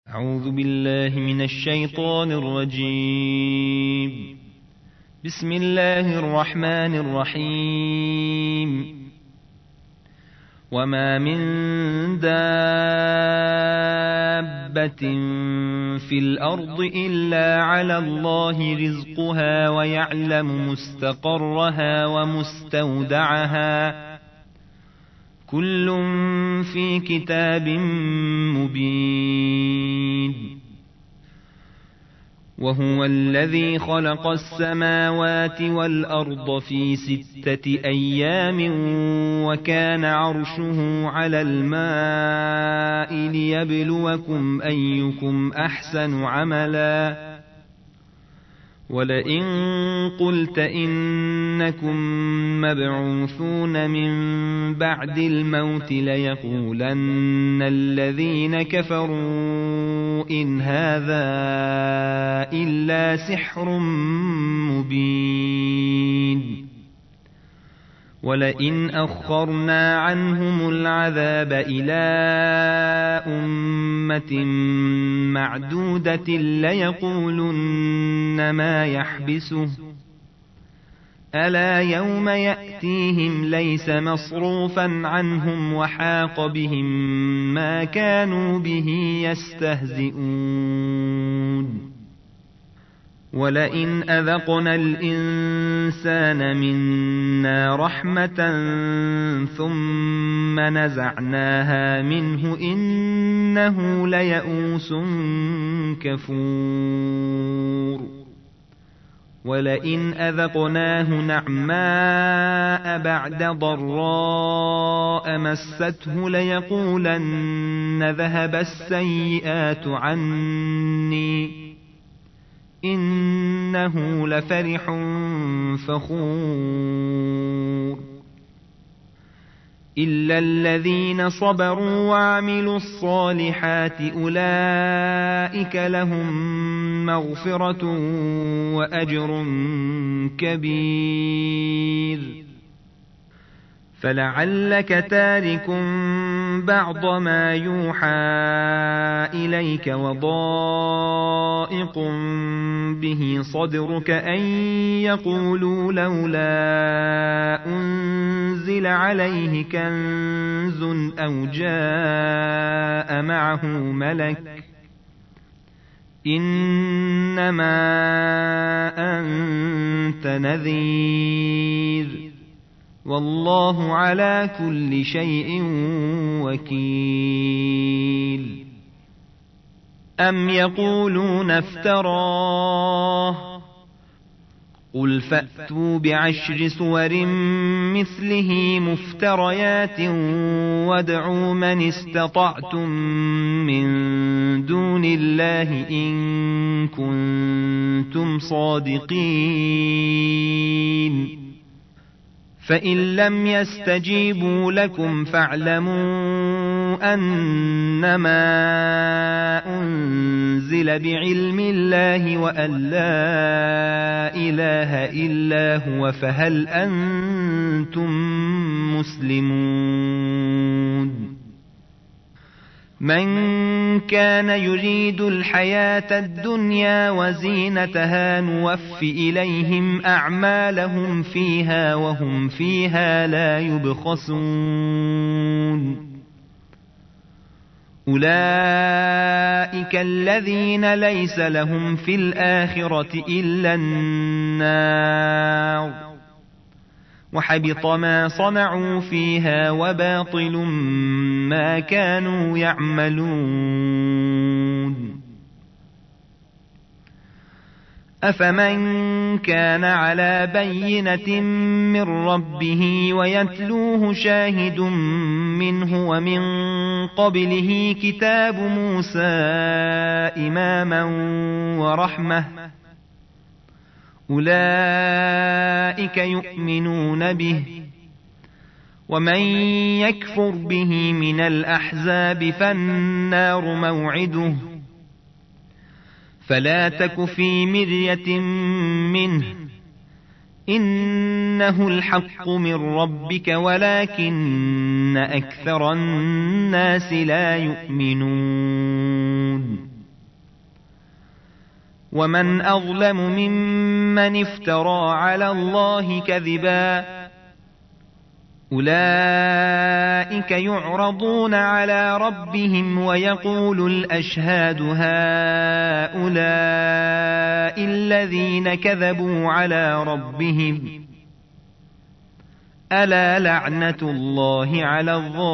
أعوذ بالله من الشيطان الرجيم. بسم الله الرحمن الرحيم. وما من دابة في الأرض إلا على الله رزقها ويعلم مستقرها ومستودعها كل في كتاب مبين. وهو الذي خلق السماوات والأرض في 6 أيام وكان عرشه على الماء ليبلوكم أيكم أحسن عملا. ولئن قلت إنكم مبعوثون من بعد الموت ليقولن الذين كفروا إن هذا إلا سحر مبين. ولئن أخرنا عنهم العذاب إلى أمة معدودة ليقولن ما يحبسه ألا يوم يأتيهم ليس مصروفا عنهم وحاق بهم ما كانوا به يستهزئون. ولئن أذقنا الإنسان منا رحمة ثم نزعناها منه إنه ليئوس كفور. ولئن أذقناه نعماء بعد ضراء مسته ليقولن ذهب السيئات عني إنه لفرح فخور. إلا الذين صبروا وعملوا الصالحات أولئك لهم مغفرة وأجر كبير. فلعلك تارك بعض ما يوحى إليك وضائق به صدرك أن يقولوا لولا أنزل عليه كنز أو جاء معه ملك إنما أنت نذير والله على كل شيء وكيل. أم يقولون افتراه قل فأتوا ب10 سور مثله مفتريات وادعوا من استطعتم من دون الله إن كنتم صادقين. فإن لم يستجيبوا لكم فاعلموا أنما أنزل بعلم الله وأن لا إله إلا هو فهل أنتم مسلمون. من كان يريد الحياة الدنيا وزينتها نوف إليهم أعمالهم فيها وهم فيها لا يبخسون. أولئك الذين ليس لهم في الآخرة إلا النار وحبط ما صنعوا فيها وباطل ما كانوا يعملون. أفمن كان على بينة من ربه ويتلوه شاهد منه ومن قبله كتاب موسى إماما ورحمة أولئك يؤمنون به. ومن يكفر به من الأحزاب فالنار موعده فلا تك في مرية منه إنه الحق من ربك ولكن أكثر الناس لا يؤمنون ومن أظلم ممن افترى على الله كذبا أولئك يعرضون على ربهم ويقول الأشهاد هؤلاء الذين كذبوا على ربهم ألا لعنة الله على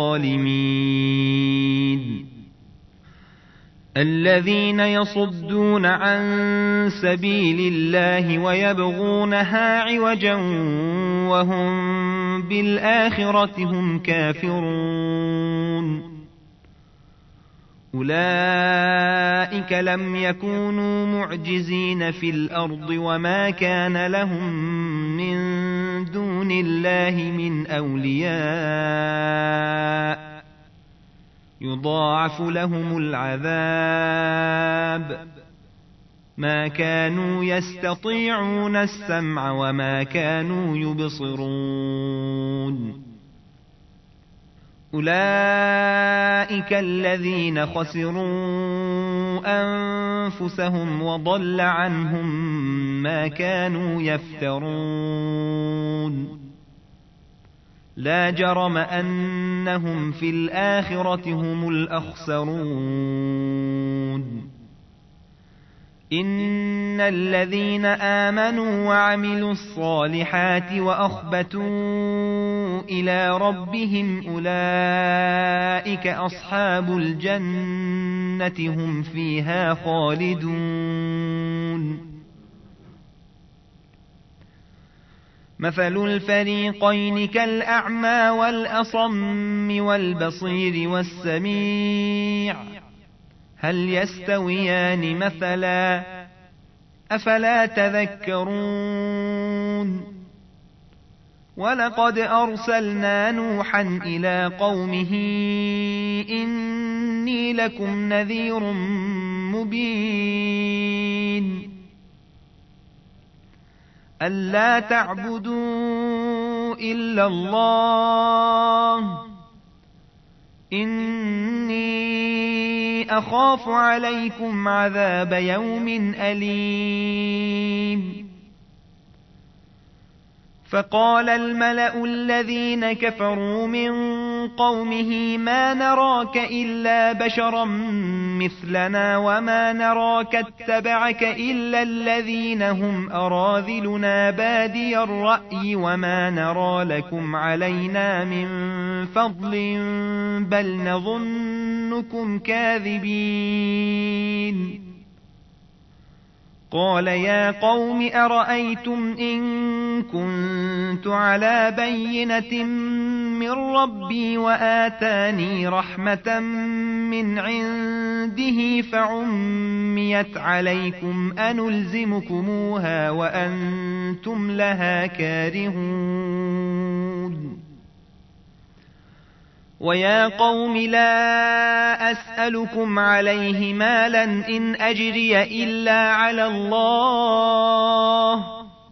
الظالمين الذين يصدون عن سبيل الله ويبغونها عوجا وهم بالآخرة هم كافرون أولئك لم يكونوا معجزين في الأرض وما كان لهم من دون الله من أولياء يضاعف لهم العذاب ما كانوا يستطيعون السمع وما كانوا يبصرون أولئك الذين خسروا أنفسهم وضل عنهم ما كانوا يفترون لا جرم أنهم في الآخرة هم الأخسرون إن الذين آمنوا وعملوا الصالحات وأخبتوا إلى ربهم أولئك أصحاب الجنة هم فيها خالدون مثل الفريقين كالأعمى والأصم والبصير والسميع هل يستويان مثلا أفلا تذكرون ولقد أرسلنا نوحا إلى قومه إني لكم نذير مبين ألا تعبدوا إلا الله إني أخاف عليكم عذاب يوم أليم فقال الملأ الذين كفروا من قومه ما نراك إلا بشرا مثلنا وما نراك اتبعك إلا الذين هم أراذلنا بادي الرأي وما نرى لكم علينا من فضل بل نظنكم كاذبين قال يا قوم أرأيتم إن كنت على بينة من ربي وآتاني رحمة من عنده فعميت عليكم أنلزمكموها وأنتم لها كارهون ويا قوم لا أسألكم عليه مالا إن أجري إلا على الله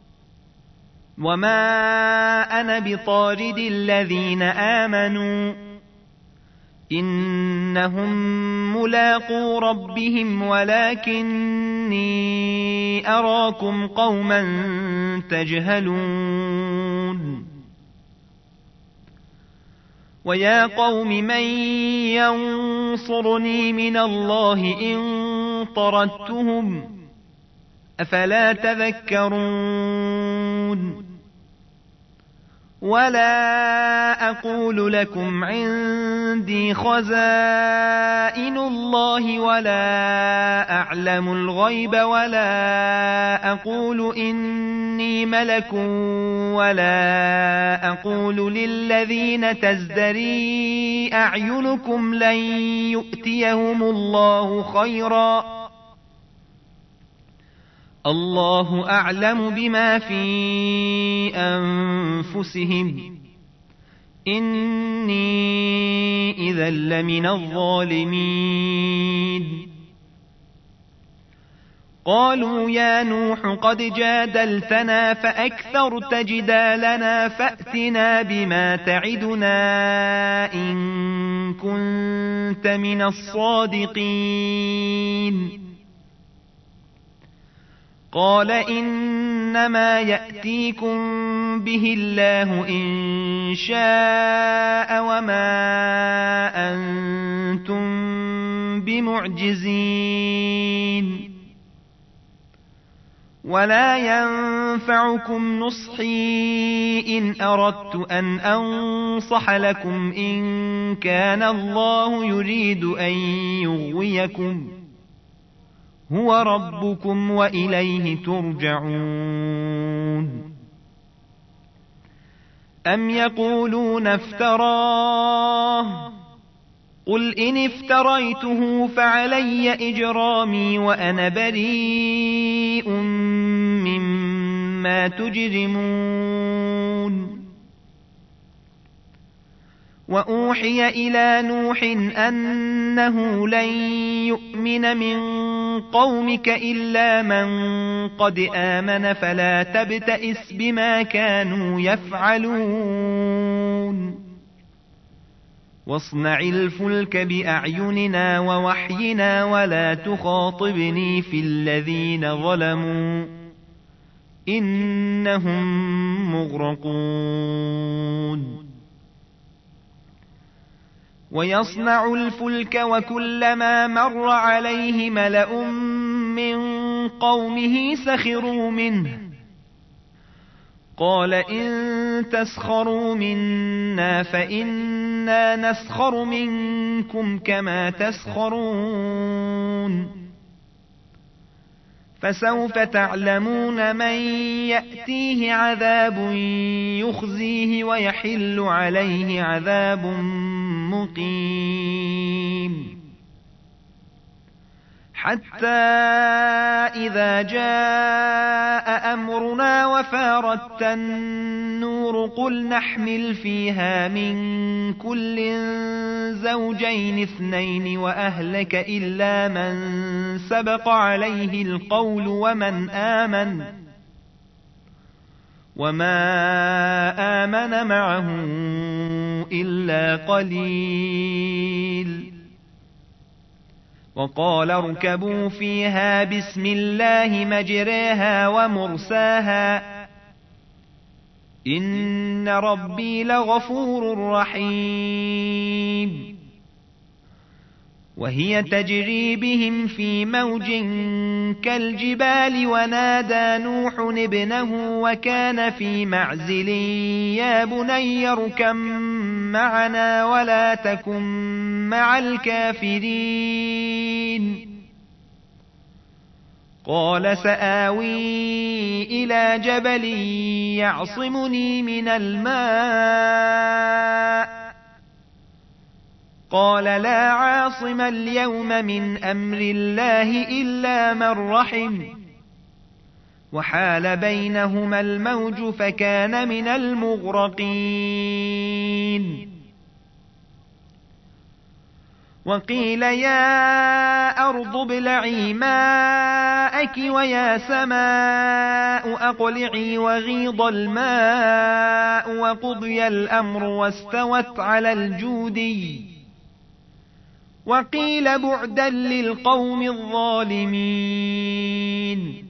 وما أنا بطارد الذين آمنوا إنهم ملاقو ربهم ولكني أراكم قوما تجهلون ويا قوم من ينصرني من الله إن طردتهم أفلا تذكرون ولا أقول لكم عندي خزائن الله ولا أعلم الغيب ولا أقول إني ملك ولا أقول للذين تزدري أعينكم لن يؤتيهم الله خيرا الله أعلم بما في أنفسهم إني إذا لمن الظالمين قالوا يا نوح قد جادلتنا فأكثرت جدالنا فأتنا بما تعدنا إن كنت من الصادقين قال إنما يأتيكم به الله إن شاء وما أنتم بمعجزين ولا ينفعكم نصحي إن أردت أن أنصح لكم إن كان الله يريد أن يغويكم هو ربكم وإليه ترجعون أم يقولون افتراه قل إن افتريته فعلي إجرامي وأنا بريء مما تجرمون وأوحي إلى نوح أنه لن يؤمن من قومك إلا من قد آمن فلا تبتئس بما كانوا يفعلون واصنع الفلك بأعيننا ووحينا ولا تخاطبني في الذين ظلموا إنهم مغرقون ويصنع الفلك وكلما مر عليه ملأ من قومه سخروا منه قال إن تسخروا منا فإنا نسخر منكم كما تسخرون فسوف تعلمون من يأتيه عذاب يخزيه ويحل عليه عذاب مقيم حتى إذا جاء أمرنا وفارت النور قل نحمل فيها من كل زوجين اثنين وأهلك إلا من سبق عليه القول وما آمن معه إلا قليل وقال اركبوا فيها بسم الله مجريها ومرساها إن ربي لغفور رحيم وهي تجري بهم في موج كالجبال ونادى نوح ابنه وكان في معزل يا بني اركب معنا ولا تكن مع الكافرين قال سآوي إلى جبل يعصمني من الماء قال لا عاصم اليوم من أمر الله إلا من رحم وحال بينهما الموج فكان من المغرقين وقيل يا أرض ابلعي ماءك ويا سماء أقلعي وغيض الماء وقضي الأمر واستوت على الجودي وقيل بعدا للقوم الظالمين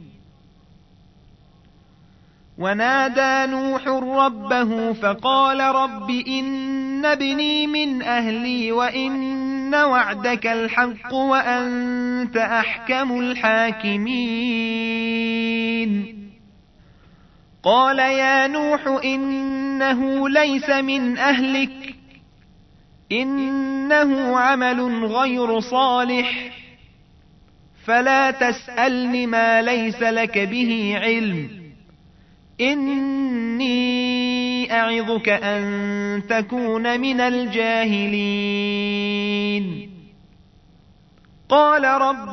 ونادى نوح ربه فقال رب إن ابني من أهلي وإن وعدك الحق وأنت أحكم الحاكمين قال يا نوح إنه ليس من أهلك إنه عمل غير صالح فلا تسألني ما ليس لك به علم إني أعظك أن تكون من الجاهلين قال رب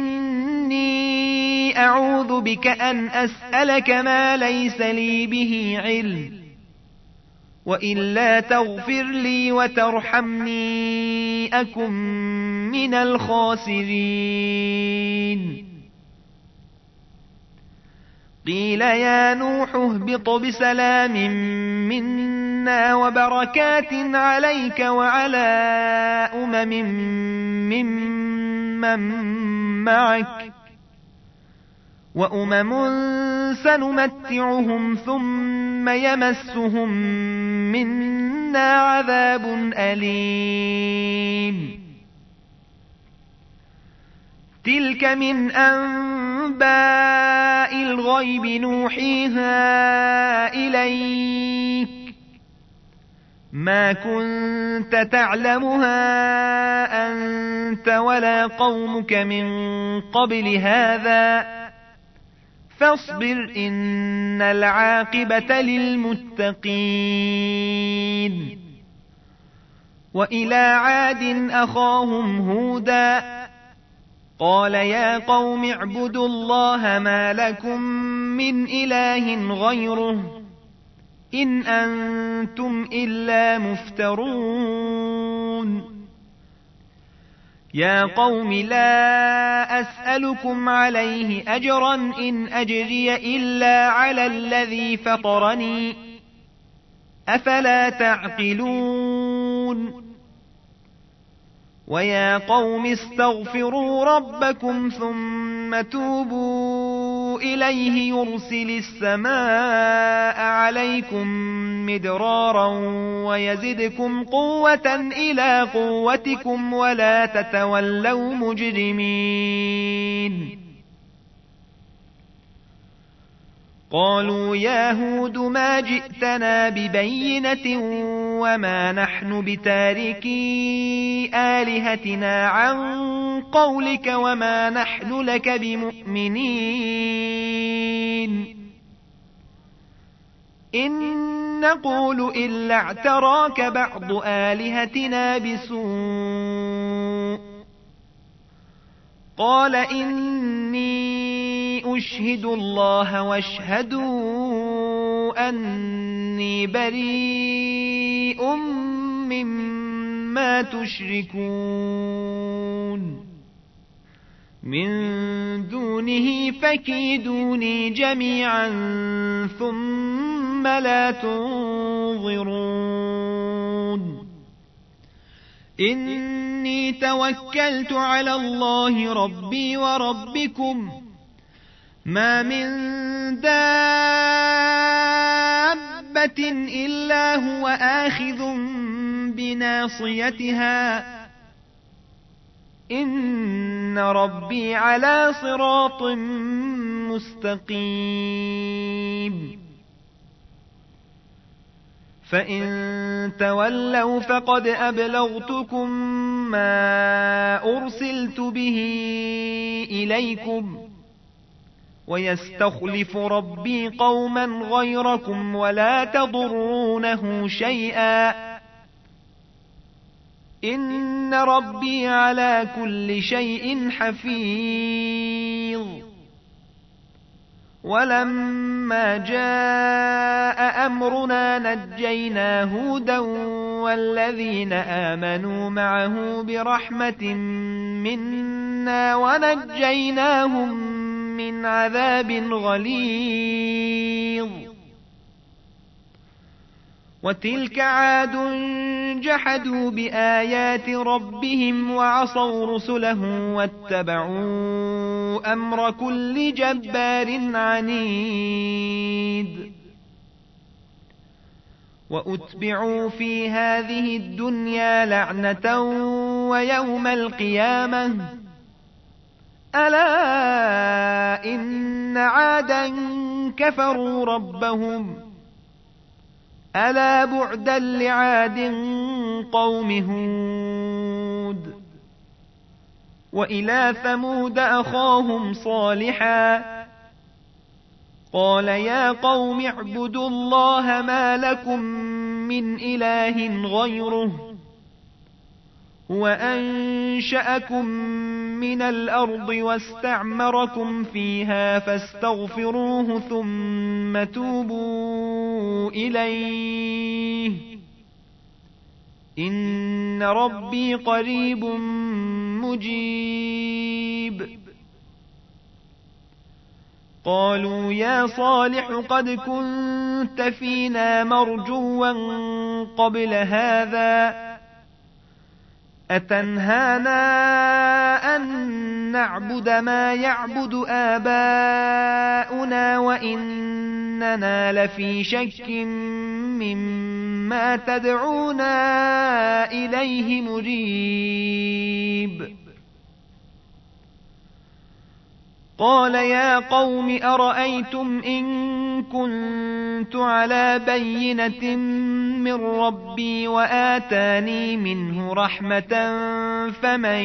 إني أعوذ بك أن أسألك ما ليس لي به علم وإلا تغفر لي وترحمني أكن من الخاسرين قيل يا نوح اهبط بسلام منا وبركات عليك وعلى ممن معك وأمم سنمتعهم ثم يمسهم منا عذاب أليم. تلك من أنباء الغيب نوحيها إليك ما كنت تعلمها أنت ولا قومك من قبل هذا فاصبر إن العاقبة للمتقين. وإلى عاد أخاهم هودا قال يا قوم اعبدوا الله ما لكم من إله غيره إن أنتم إلا مفترون. يا قوم لا أسألكم عليه أجرا إن أجري إلا على الذي فطرني أفلا تعقلون. ويا قوم استغفروا ربكم ثم توبوا إليه يرسل السماء عليكم مدرارا ويزدكم قوة إلى قوتكم ولا تتولوا مجرمين. قالوا يا هود ما جئتنا ببينة وما نحن بتاركي آلهتنا عن قولك وما نحن لك بمؤمنين إن نقول إلا اعتراك بعض آلهتنا بسوء. قال إني أشهد الله واشهدوا أني بريء مما تشركون من دونه فكيدوني جميعا ثم لا تنظرون. إني توكلت على الله ربي وربكم ما من دابة إلا هو آخذ بناصيتها إن ربي على صراط مستقيم. فإن تولوا فقد أبلغتكم ما أرسلت به إليكم ويستخلف ربي قوما غيركم ولا تضرونه شيئا إن ربي على كل شيء حفيظ. ولما جاء أمرنا نجينا هودا والذين آمنوا معه برحمة منا ونجيناهم من عذاب غليظ. وتلك عاد جحدوا بآيات ربهم وعصوا رسله واتبعوا أمر كل جبار عنيد. وأتبعوا في هذه الدنيا لعنة ويوم القيامة ألا إن عادا كفروا ربهم ألا بعدا لعاد قوم هود. وإلى ثمود أخاهم صالحا قال يا قوم اعبدوا الله ما لكم من إله غيره هو أنشأكم من الأرض واستعمركم فيها فاستغفروه ثم توبوا إليه إن ربي قريب مجيب. قالوا يا صالح قد كنت فينا مرجوا قبل هذا أتنهانا أن نعبد ما يعبد آباؤنا وإننا لفي شك مما تدعونا إليه مريب. قال يا قوم أرأيتم إن كنت على بينة من ربي وآتاني منه رحمة فمن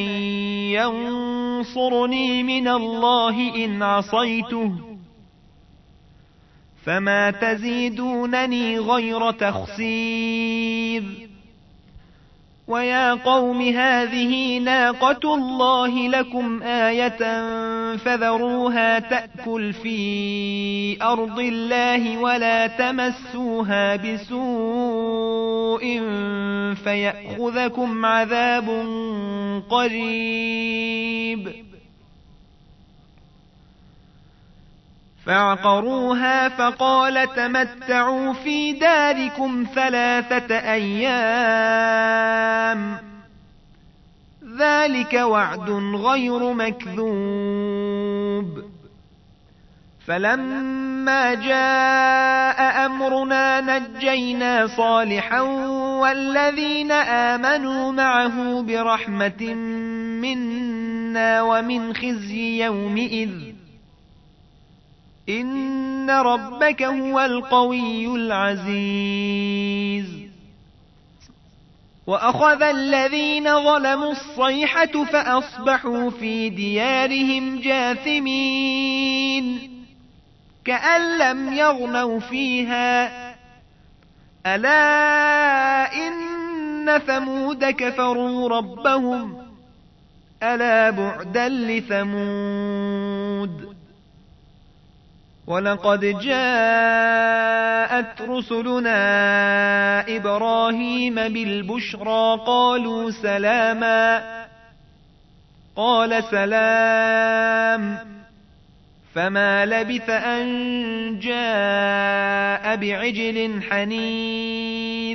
ينصرني من الله إن عصيته فما تزيدونني غير تخسير. ويا قوم هذه ناقة الله لكم آية فذروها تأكل في أرض الله ولا تمسوها بسوء فيأخذكم عذاب قريب. فعقروها فقال تمتعوا في داركم 3 أيام ذلك وعد غير مكذوب. فلما جاء أمرنا نجينا صالحا والذين آمنوا معه برحمة منا ومن خزي يومئذ إن ربك هو القوي العزيز. وأخذ الذين ظلموا الصيحة فأصبحوا في ديارهم جاثمين كأن لم يغنوا فيها ألا إن ثمود كفروا ربهم ألا بعدا لثمود. ولقد جاءت رسلنا إبراهيم بالبشرى قالوا سلاما قال سلام فما لبث أن جاء بعجل حنيذ.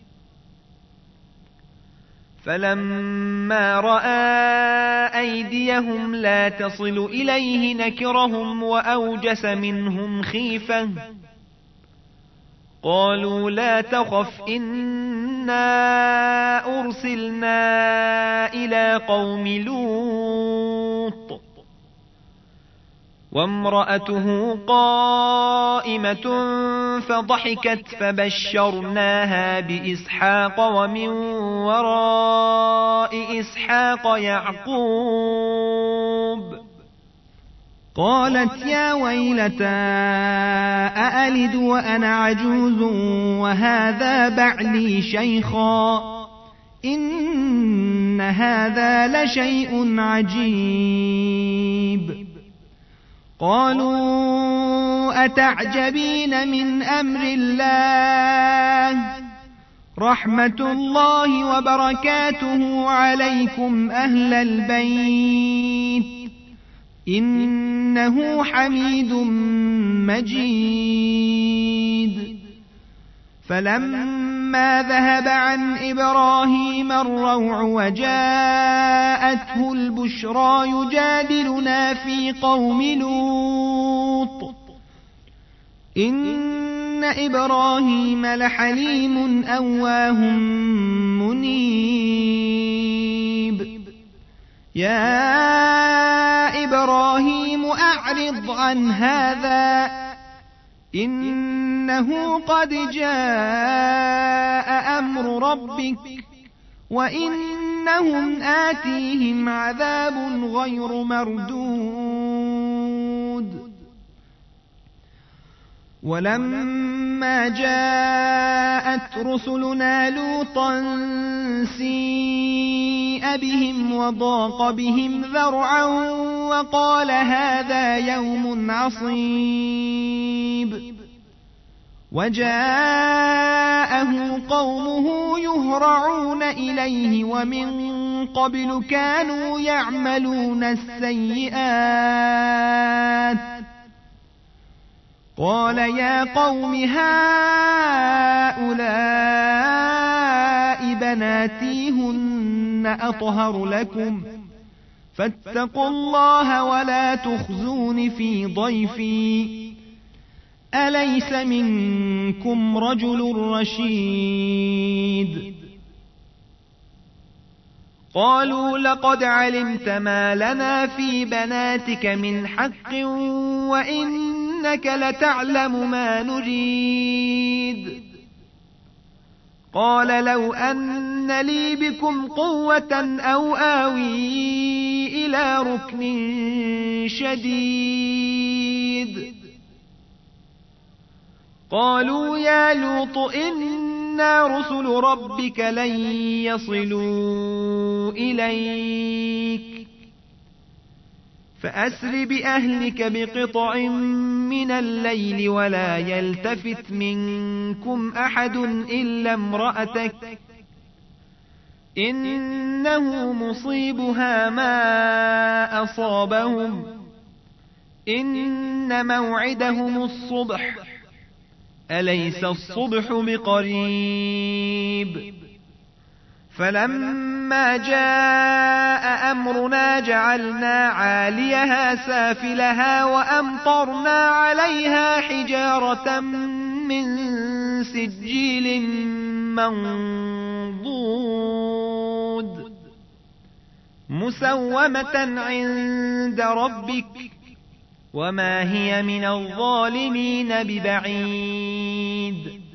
فلما رأى أيديهم لا تصل إليه نكرهم وأوجس منهم خيفة قالوا لا تخف إنا أرسلنا إلى قوم لوط وامرأته قائمة فضحكت فبشرناها بإسحاق ومن وراء إسحاق يعقوب. قالت يا ويلتى أألد وأنا عجوز وهذا بعلي شيخا إن هذا لشيء عجيب. قالوا أتعجبين من أمر الله رحمة الله وبركاته عليكم أهل البيت إنه حميد مجيد. فلما ذهب عن إبراهيم الروع وجاءته البشرى يجادلنا في قوم لوط إن إبراهيم لحليم أواه منيب. يا إبراهيم أعرض عن هذا إنه قد جاء أمر ربك وإنهم آتيهم عذاب غير مردود. ولما جاءت رسلنا لوطا سيء بهم وضاق بهم ذرعا وقال هذا يوم عصيب. وجاءه قومه يهرعون إليه ومن قبل كانوا يعملون السيئات قال يا قوم هؤلاء بناتي هن أطهر لكم فاتقوا الله ولا تخزون في ضيفي أليس منكم رجل رشيد قالوا لقد علمت ما لنا في بناتك من حق وإنك لتعلم ما نريد قال لو أن لي بكم قوة أو آوي إلى ركن شديد قالوا يا لوط إنا رسل ربك لن يصلوا إليك فأسر بأهلك بقطع من الليل ولا يلتفت منكم أحد إلا امرأتك إنه مصيبها ما أصابهم إن موعدهم الصبح أليس الصبح بقريب فلما جاء أمرنا جعلنا عاليها سافلها وأمطرنا عليها حجارة من سجيل منضود مسومة عند ربك وما هي من الظالمين ببعيد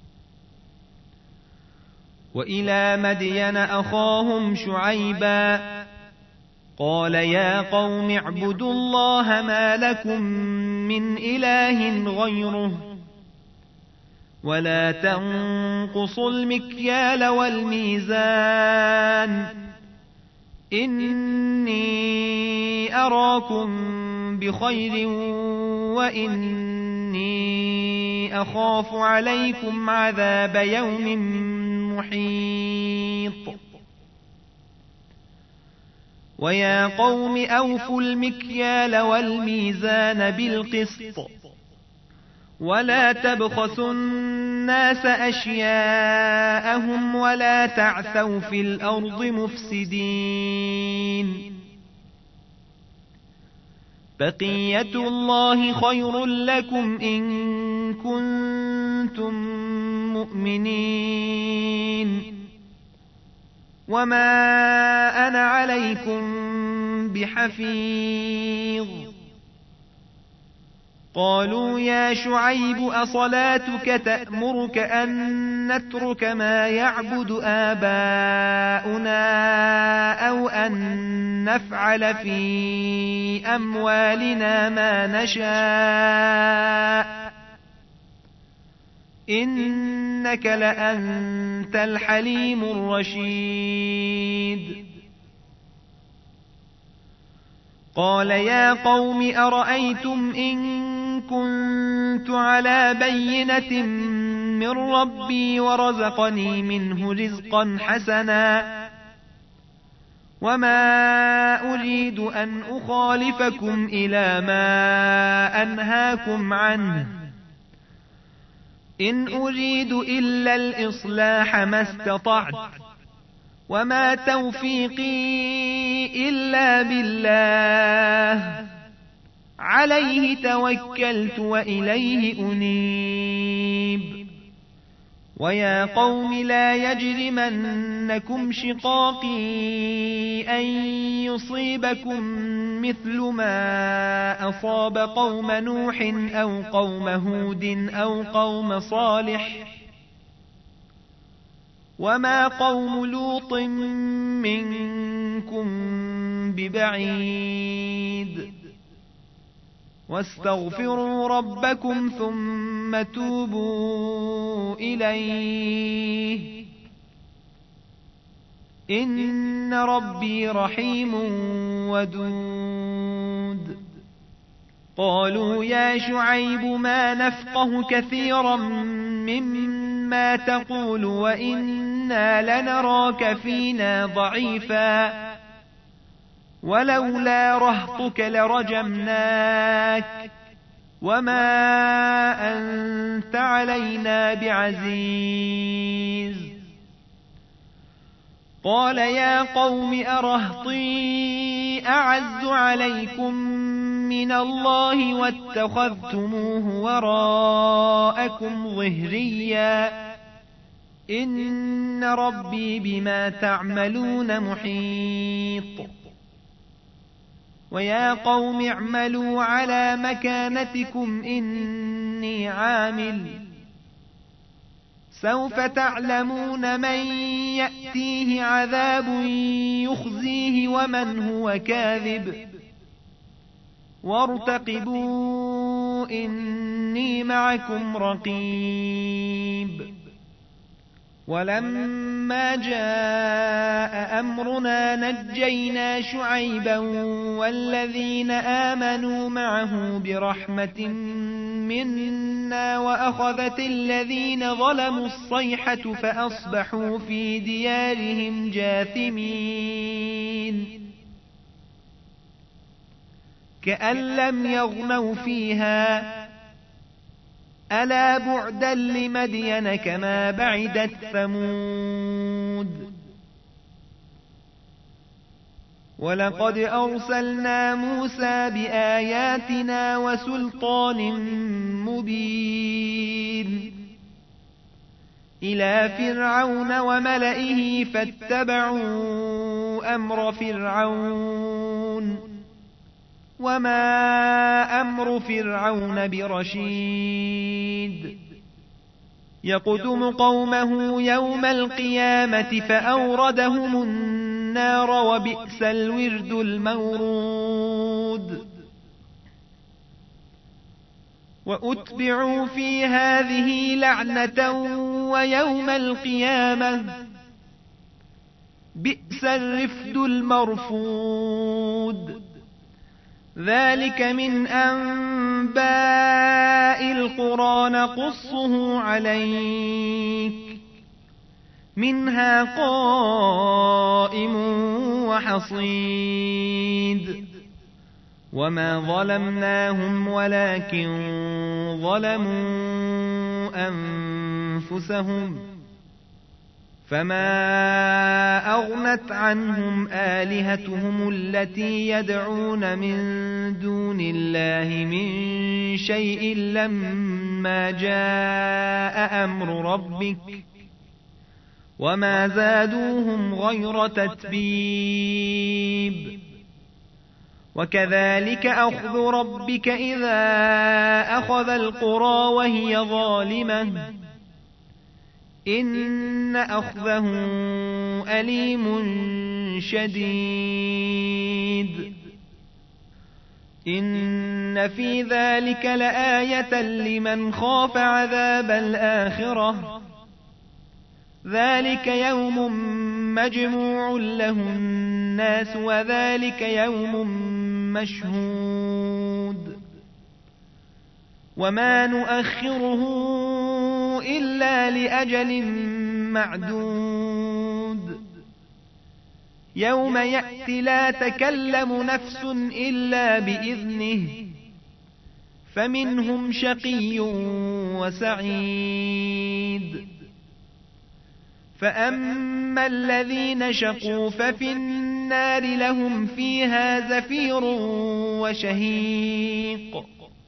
وإلى مدين أخاهم شعيبا قال يا قوم اعبدوا الله ما لكم من إله غيره ولا تنقصوا المكيال والميزان إني أراكم بخير وإني أخاف عليكم عذاب يوم محيط ويا قوم أوفوا المكيال والميزان بالقسط ولا تبخسوا الناس أشياءهم ولا تعثوا في الأرض مفسدين بقية الله خير لكم إن كنتم مؤمنين وما أنا عليكم بحفيظ قالوا يا شعيب أصلاتك تأمرك أن نترك ما يعبد آباؤنا أو أن نفعل في أموالنا ما نشاء إنك لأنت الحليم الرشيد قال يا قوم أرأيتم إن كنت على بينة من ربي ورزقني منه رزقا حسنا وما أريد أن أخالفكم إلى ما أنهاكم عنه إن أريد إلا الإصلاح ما استطعت وما توفيقي إلا بالله عليه توكلت وإليه أنيب ويا قوم لا يجرمنكم شقاقي أن يصيبكم مثل ما أصاب قوم نوح أو قوم هود أو قوم صالح وما قوم لوط منكم ببعيد واستغفروا ربكم ثم توبوا إليه إن ربي رحيم ودود قالوا يا شعيب ما نفقه كثيرا مما تقول وإنا لنراك فينا ضعيفا ولولا رهطك لرجمناك وما أنت علينا بعزيز قال يا قوم أرهطي أعز عليكم من الله واتخذتموه وراءكم ظهريا إن ربي بما تعملون محيط ويا قوم اعملوا على مكانتكم إني عامل سوف تعلمون من يأتيه عذاب يخزيه ومن هو كاذب وارتقبوا إني معكم رقيب ولما جاء أمرنا نجينا شعيبا والذين آمنوا معه برحمة منا وأخذت الذين ظلموا الصيحة فأصبحوا في ديارهم جاثمين كأن لم يغنوا فيها ألا بعدا لمدين كما بعدت ثمود ولقد أرسلنا موسى بآياتنا وسلطان مبين إلى فرعون وملئه فاتبعوا أمر فرعون وما أمر فرعون برشيد يقدم قومه يوم القيامة فأوردهم النار وبئس الورد المورود وأتبعوا في هذه لعنة ويوم القيامة بئس الرفد المرفود ذلك من أنباء القرى نقصه عليك منها قائم وحصيد وما ظلمناهم ولكن ظلموا أنفسهم فما أغنت عنهم آلهتهم التي يدعون من دون الله من شيء لما جاء أمر ربك وما زادوهم غير تتبيب وكذلك أخذ ربك إذا أخذ القرى وهي ظالمة إن أخذه أليم شديد إن في ذلك لآية لمن خاف عذاب الآخرة ذلك يوم مجموع له الناس وذلك يوم مشهود وما نؤخره إلا لأجل معدود يوم يأتي لا تكلم نفس إلا بإذنه فمنهم شقي وسعيد فأما الذين شقوا ففي النار لهم فيها زفير وشهيق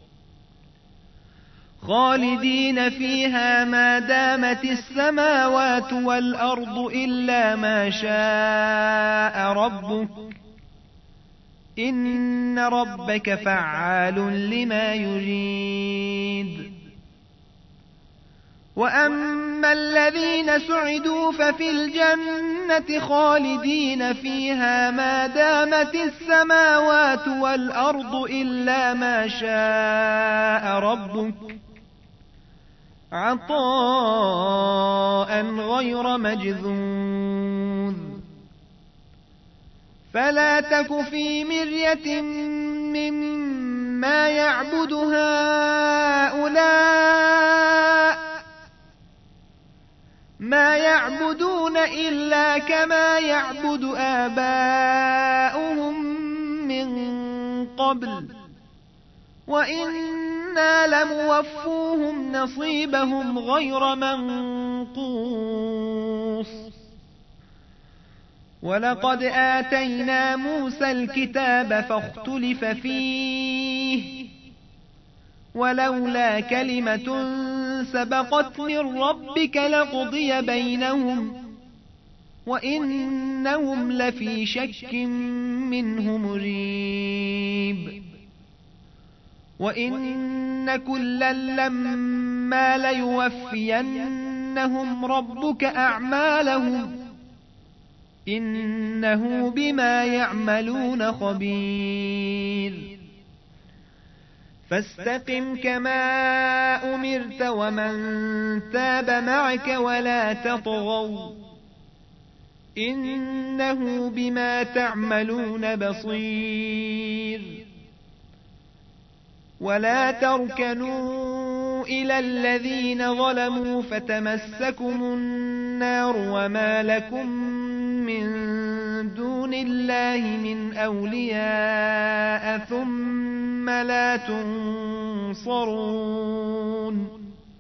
خالدين فيها ما دامت السماوات والأرض إلا ما شاء ربك إن ربك فعال لما يريد وأما الذين سعدوا ففي الجنة خالدين فيها ما دامت السماوات والأرض إلا ما شاء ربك عطاء غير مجذوذ فلا تك في مرية مما يعبد هؤلاء ما يعبدون إلا كما يعبد آباؤهم من قبل وإنا لموفوهم نصيبهم غير منقوص ولقد آتينا موسى الكتاب فاختلف فيه ولولا كلمة سبقت من ربك لقضي بينهم وإنهم لفي شك منه مريب وإن كلا لما ليوفينهم ربك أعمالهم إنه بما يعملون خبير فاستقم كما أمرت ومن تاب معك ولا تطغوا إنه بما تعملون بصير ولا تركنوا إلى الذين ظلموا فتمسكم النار وما لكم من دون الله من أولياء ثم لا تنصرون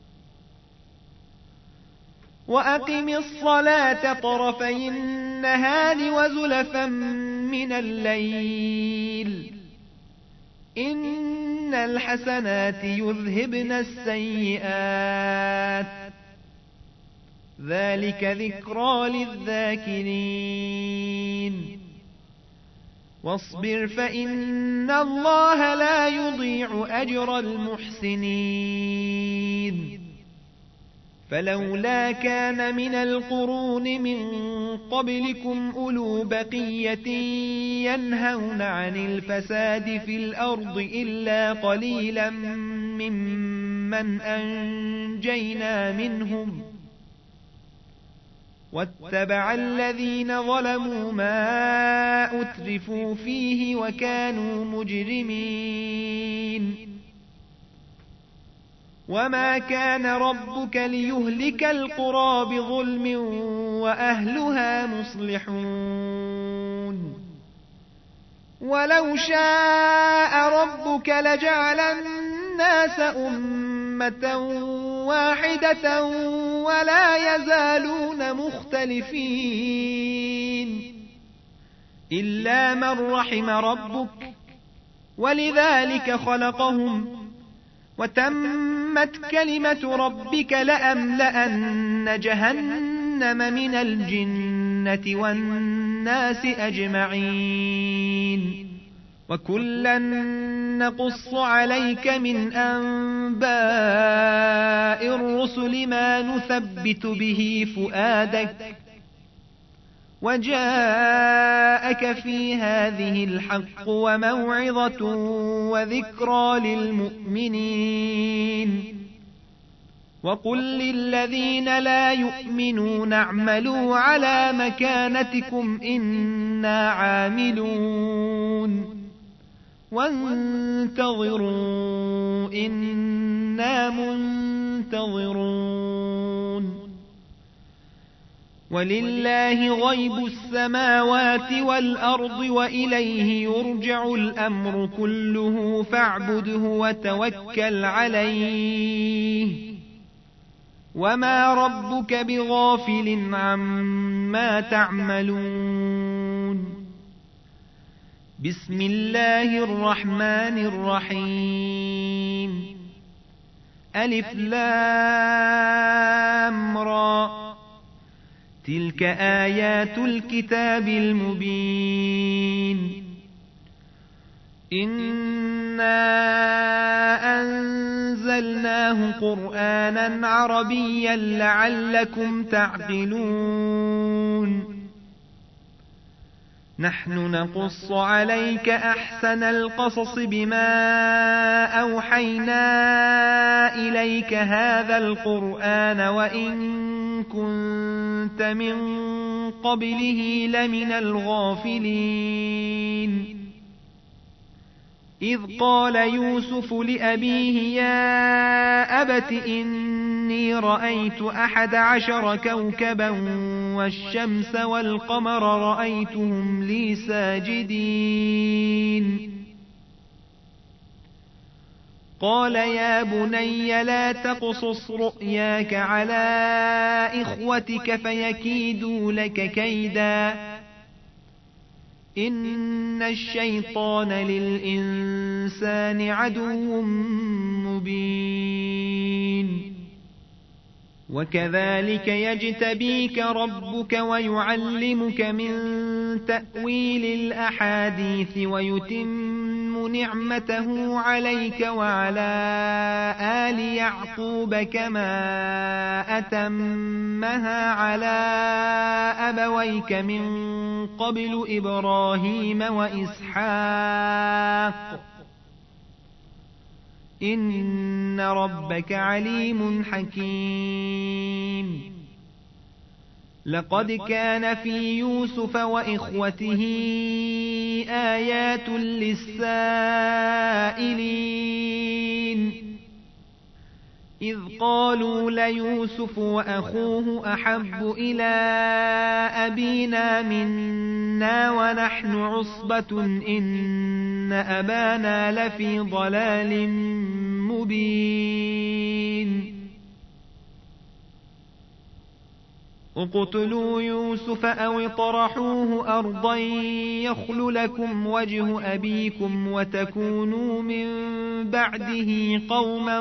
وأقم الصلاة طرفي النهار وزلفا من الليل إن الحسنات يذهبن السيئات ذلك ذكرى للذاكرين واصبر فإن الله لا يضيع أجر المحسنين فلولا كان من القرون من قبلكم أولو بقية ينهون عن الفساد في الأرض إلا قليلا ممن أنجينا منهم واتبع الذين ظلموا ما أترفوا فيه وكانوا مجرمين وما كان ربك ليهلك القرى بظلم وأهلها مصلحون ولو شاء ربك لجعل الناس أمة واحدة ولا يزالون مختلفين إلا من رحم ربك ولذلك خلقهم وتمت كلمة ربك لأملأن جهنم من الجنة والناس أجمعين وكلا نقص عليك من أنباء الرسل ما نثبت به فؤادك وجاءك في هذه الحق وموعظة وذكرى للمؤمنين وقل للذين لا يؤمنون اعملوا على مكانتكم إنا عاملون وانتظروا إنا منتظرون ولله غيب السماوات والأرض وإليه يرجع الأمر كله فاعبده وتوكل عليه وما ربك بغافل عما تعملون بسم الله الرحمن الرحيم ألف لام را تلك آيات الكتاب المبين إنا أنزلناه قرآنا عربيا لعلكم تعقلون نحن نقص عليك أحسن القصص بما أوحينا إليك هذا القرآن وإن كنت من قبله لمن الغافلين إذ قال يوسف لأبيه يا أبت إني رأيت 11 كوكبا والشمس والقمر رأيتهم لي ساجدين قال يا بني لا تقصص رؤياك على إخوتك فيكيدوا لك كيدا إن الشيطان للإنسان عدو مبين وكذلك يجتبيك ربك ويعلمك من تأويل الأحاديث ويتم نعمته عليك وعلى آل يعقوب كما أتمها على أبويك من قبل إبراهيم وإسحاق إن ربك عليم حكيم لقد كان في يوسف وإخوته آيات للسائلين إذ قالوا ليوسف وأخوه أحب إلى أبينا منا ونحن عصبة إن أبانا لفي ضلال مبين اقتلوا يوسف أو اطرحوه أرضا يخل لكم وجه أبيكم وتكونوا من بعده قوما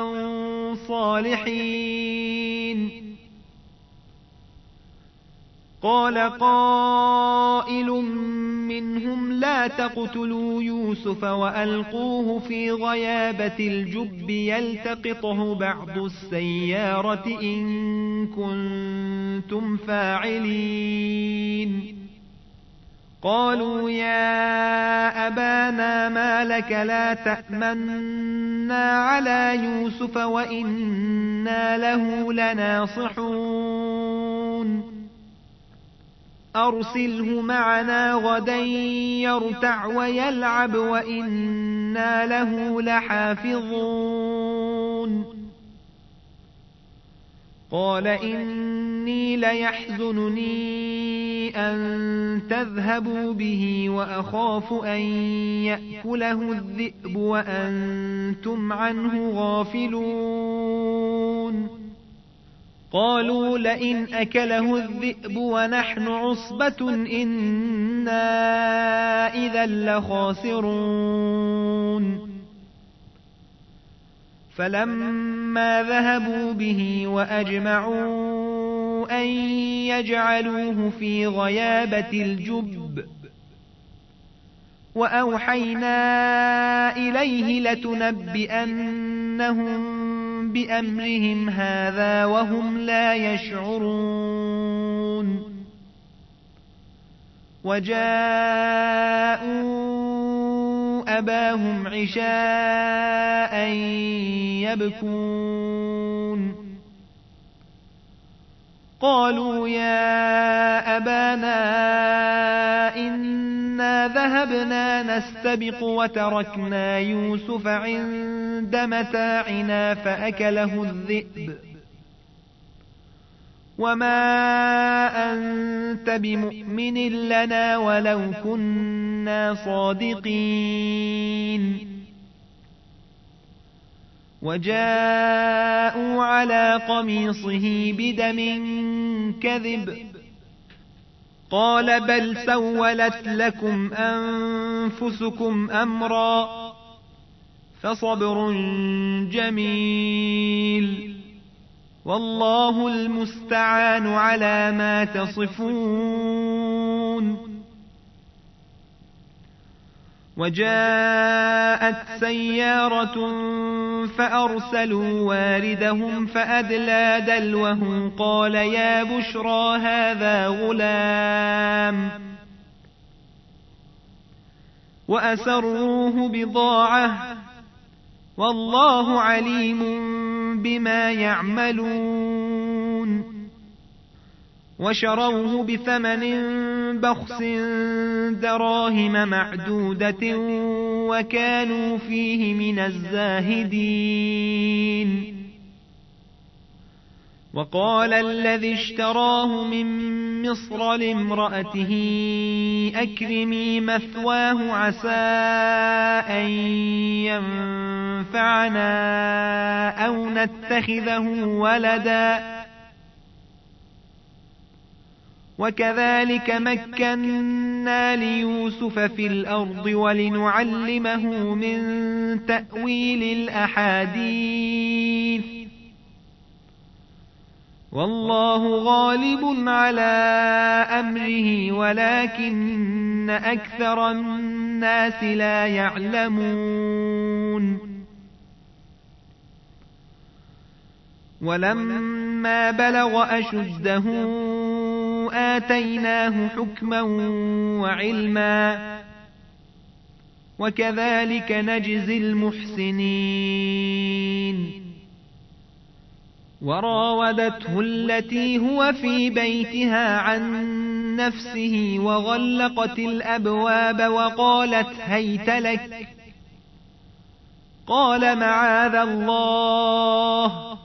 صالحين قال قائل منهم لا تقتلوا يوسف وألقوه في غيابة الجب يلتقطه بعض السيارة إن كنتم فاعلين قالوا يا أبانا ما لك لا تأمنا على يوسف وإنا له لناصحون أرسله معنا غدا يرتع ويلعب وإنا له لحافظون قال إني ليحزنني أن تذهبوا به وأخاف أن يأكله الذئب وأنتم عنه غافلون قالوا لئن أكله الذئب ونحن عصبة إنا إذا لخاسرون فلما ذهبوا به وأجمعوا أن يجعلوه في غيابة الجب وأوحينا إليه لتنبئنهم بأمرهم هذا وهم لا يشعرون وجاءوا أباهم عشاء يبكون قالوا يا أبانا إنا ذهبنا نستبق وتركنا يوسف عند متاعنا فأكله الذئب وما أنت بمؤمن لنا ولو كنا صادقين وجاءوا على قميصه بدم كذب قال بل سولت لكم أنفسكم أمرا فصبر جميل والله المستعان على ما تصفون وجاءت سيارة فأرسلوا واردهم فأدلى دلوه قال يا بشرى هذا غلام وأسروه بضاعة والله عليم بما يعملون وشروه بثمن بخس دراهم معدودة وكانوا فيه من الزاهدين وقال الذي اشتراه من مصر لامرأته أكرمي مثواه عسى أن ينفعنا أو نتخذه ولدا وكذلك مكنا ليوسف في الأرض ولنعلمه من تأويل الأحاديث والله غالب على أمره ولكن أكثر الناس لا يعلمون ولما بلغ أشده آتيناه حكما وعلما وكذلك نجزي المحسنين وراودته التي هو في بيتها عن نفسه وغلقت الأبواب وقالت هيت لك قال معاذ الله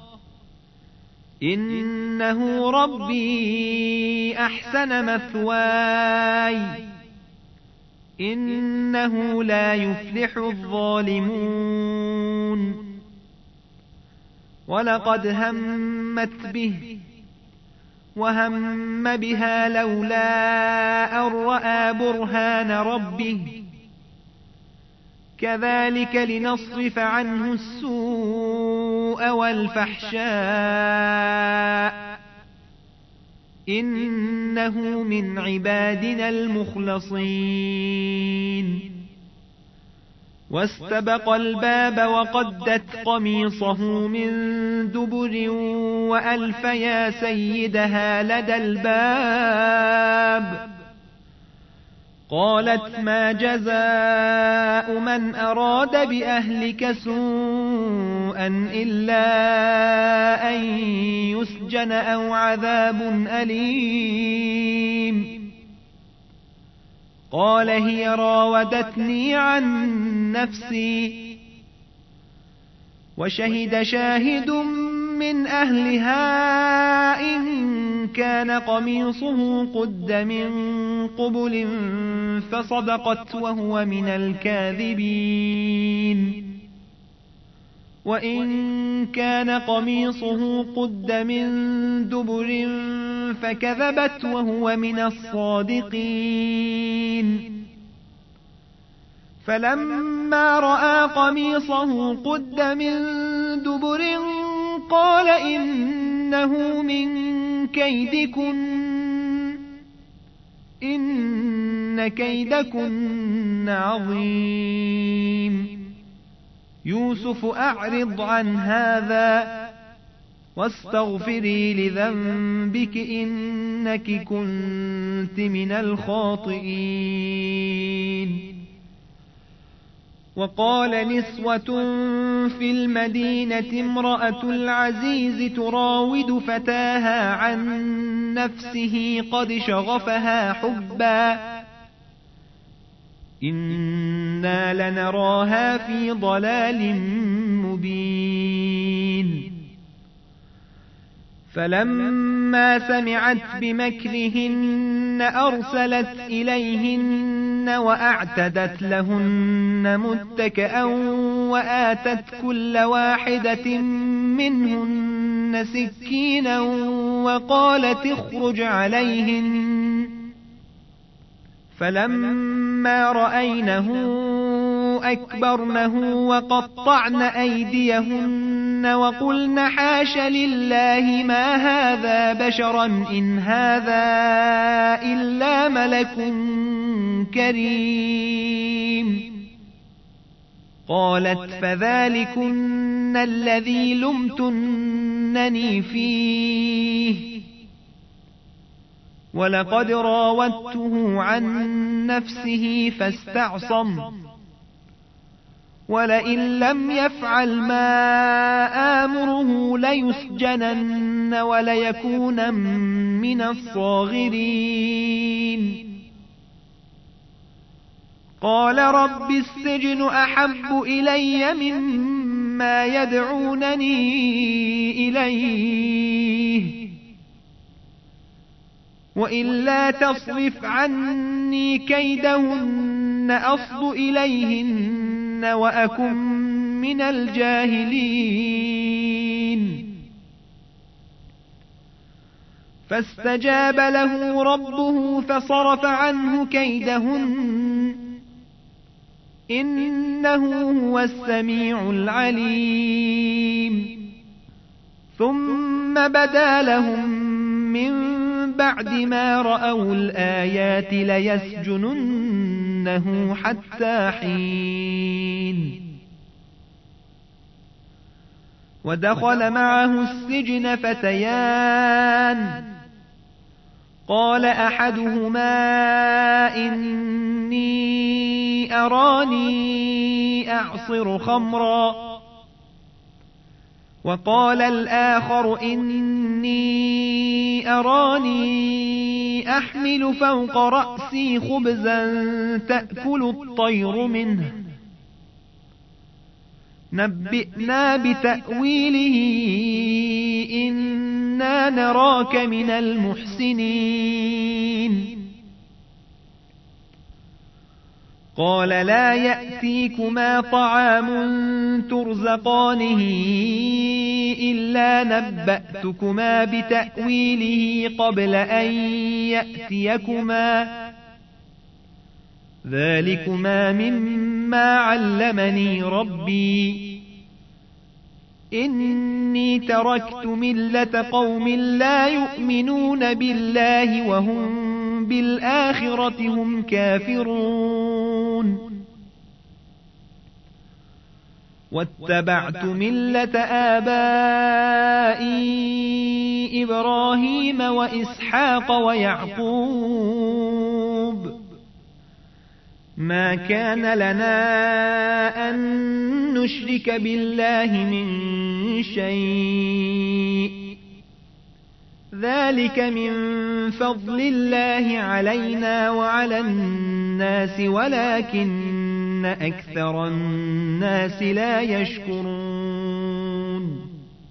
إنه ربي أحسن مثواي إنه لا يفلح الظالمون ولقد همت به وهم بها لولا أن رأى برهان ربه كذلك لنصرف عنه السوء والفحشاء إنه من عبادنا المخلصين واستبق الباب وقدت قميصه من دبر وألف يا سيدها لدى الباب قالت ما جزاء من أراد بأهلك سوءا إلا أن يسجن أو عذاب أليم قال هي راودتني عن نفسي وشهد شاهد من أهلها إن كان قميصه قد من قبل فصدقت وهو من الكاذبين وإن كان قميصه قد من دبر فكذبت وهو من الصادقين فلما رأى قميصه قد من دبر قال إنه من كيدكن إن كيدكن عظيم يوسف أعرض عن هذا واستغفري لذنبك إنك كنت من الخاطئين وقال نسوة في المدينة امرأة العزيز تراود فتاها عن نفسه قد شغفها حبا إنا لنراها في ضلال مبين فلما سمعت بمكرهن أرسلت إليهن وأعتدت لهن متكئا وآتت كل واحدة منهن سكينا وقالت اخرج عليهن فلما رأينه أكبرنه وقطعن أيديهن وقلن حاش لله ما هذا بشرا إن هذا إلا ملك كريم قالت فذلكن الذي لمتنني فيه ولقد راودته عن نفسه فاستعصم ولئن لم يفعل ما آمره ليسجنن وليكون من الصاغرين قال رب السجن أحب إلي مما يدعونني إليه وإلا تصرف عني كيدهن أصب إليهن وأكن من الجاهلين فاستجاب له ربه فصرف عنه كيدهن إنه هو السميع العليم. ثم بدا لهم من بعد ما رأوا الآيات ليسجننه حتى حين. ودخل معه السجن فتيان قال أحدهما إني أراني أعصر خمرا وقال الآخر إني أراني أحمل فوق رأسي خبزا تأكل الطير منه نبئنا بتأويله إنا نراك من المحسنين. قال لا يأتيكما طعام ترزقانه إلا نبأتكما بتأويله قبل أن يأتيكما ذلكما مما علمني ربي إني تركت ملة قوم لا يؤمنون بالله وهم بالآخرة هم كافرون واتبعت ملة آبائي إبراهيم وإسحاق ويعقوب ما كان لنا أن نشرك بالله من شيء ذلك من فضل الله علينا وعلى الناس ولكن أكثر الناس لا يشكرون.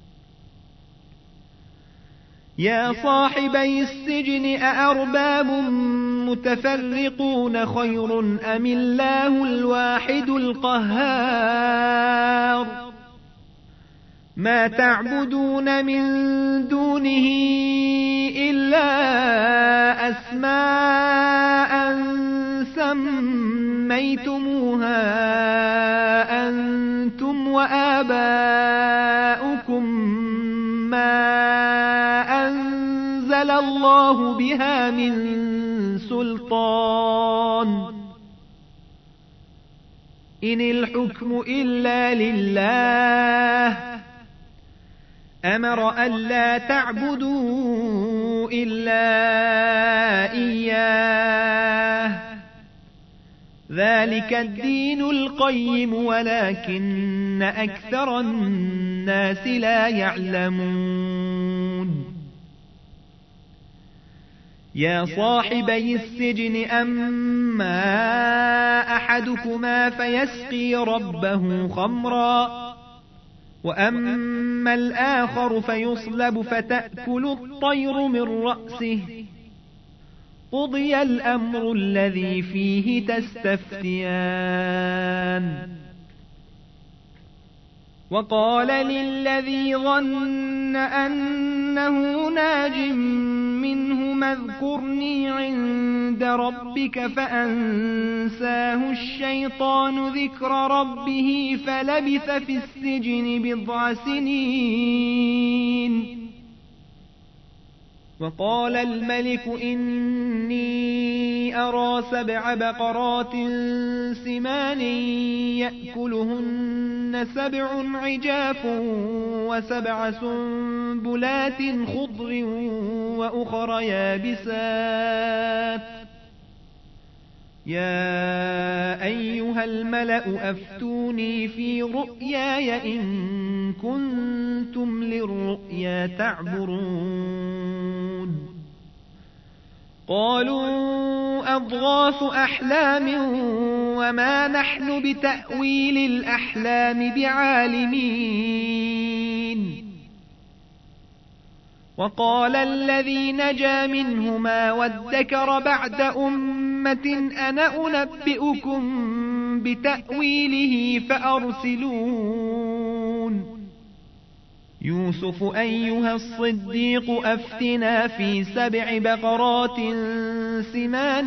يا صاحبي السجن أأرباب متفرقون خير أم الله الواحد القهار ما تعبدون من دونه إلا أسماء سميتموها أنتم وآباؤكم ما أنزل الله بها من سلطان إن الحكم إلا لله أمر ألا تعبدوا إلا إياه ذلك الدين القيم ولكن أكثر الناس لا يعلمون. يا صاحبي السجن أما أحدكما فيسقي ربه خمرا وأما الآخر فيصلب فتأكل الطير من رأسه قضي الأمر الذي فيه تستفتيان. وقال للذي ظن أنه ناج منهما اذكرني عند ربك فأنساه الشيطان ذكر ربه فلبث في السجن بضع سنين. وقال الملك إني أرى 7 بقرات سمان يأكلهن 7 عجاف و7 سنبلات خضر وأخر يابسات يا أيها الملأ أفتوني في رؤياي إن كنتم للرؤيا تعبرون. قالوا أضغاث أحلام وما نحن بتأويل الأحلام بعالمين. وقال الذي نجا منهما وادكر بعد أمة أنا أنبئكم بتأويله فأرسلون. يوسف أيها الصديق أفتنا في 7 بقرات سمان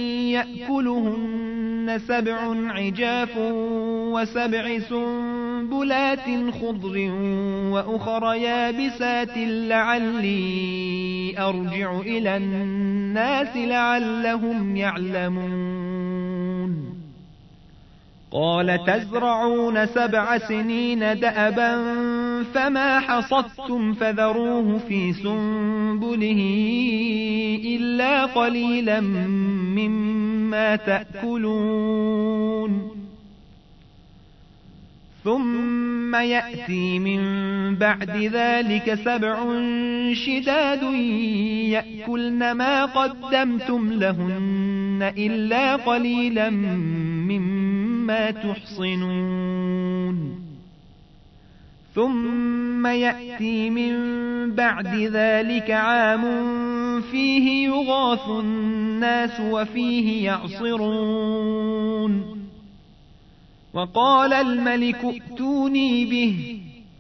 يأكلهن 7 عجاف و7 سنبلات خضر وأخر يابسات لعلي أرجع إلى الناس لعلهم يعلمون قال تزرعون 7 سنين دأبا فما حصدتم فذروه في سنبله إلا قليلا مما تأكلون ثم يأتي من بعد ذلك 7 شداد يأكلن ما قدمتم لهن إلا قليلا مما تحصنون ثم يأتي من بعد ذلك عام فيه يغاث الناس وفيه يعصرون وقال الملك ائتوني به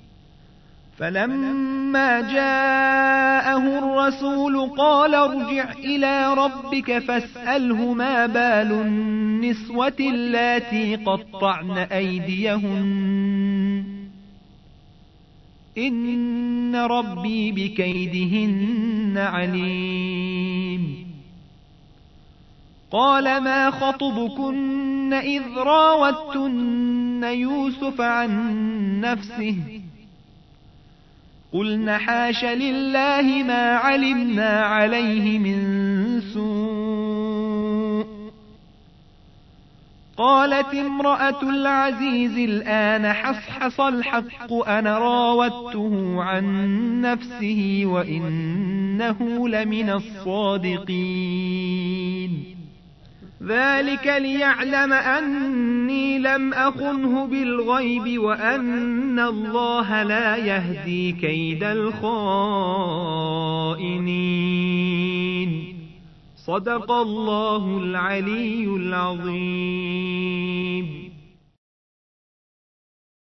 فلما جاءه الرسول قال ارجع إلى ربك فاسأله ما بال النسوة اللاتي قطعن أيديهن إن ربي بكيدهن عليم قال ما خطبكن إذ راوتن يوسف عن نفسه قلن حاش لله ما علمنا عليه من سوء قالت امرأة العزيز الآن حصحص الحق أنا راودته عن نفسه وإنه لمن الصادقين ذلك ليعلم أني لم أخنه بالغيب وأن الله لا يهدي كيد الخائنين صدق الله العلي العظيم.